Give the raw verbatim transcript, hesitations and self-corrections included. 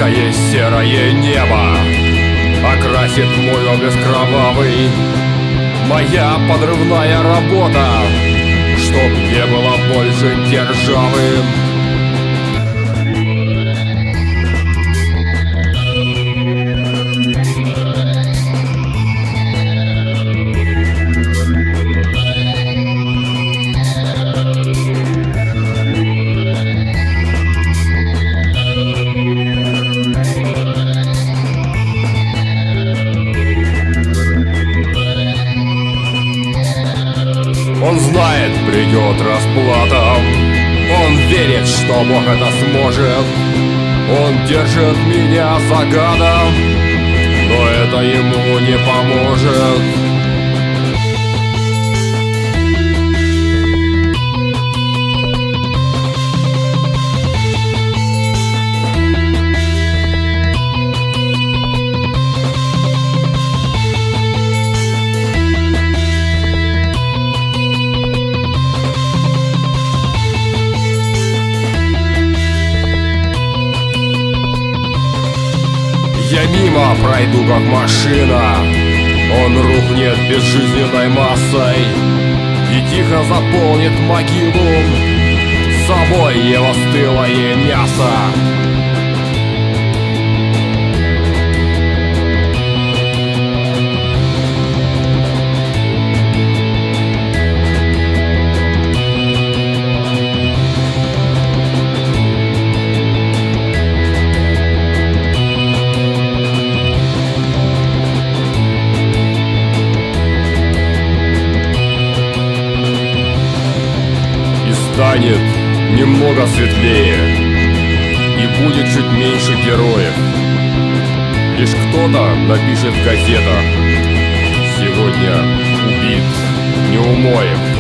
Яркое серое небо окрасит мой образ кровавый. Моя подрывная работа, чтоб не было больше державы. Он знает, придет расплата. Он верит, что Бог это сможет. Он держит меня за гада, но это ему не поможет. Я мимо пройду, как машина. Он рухнет безжизненной массой и тихо заполнит могилу собой его стылое мясо. Станет немного светлее и будет чуть меньше героев. Лишь кто-то напишет в газетах: сегодня убит Неумоев.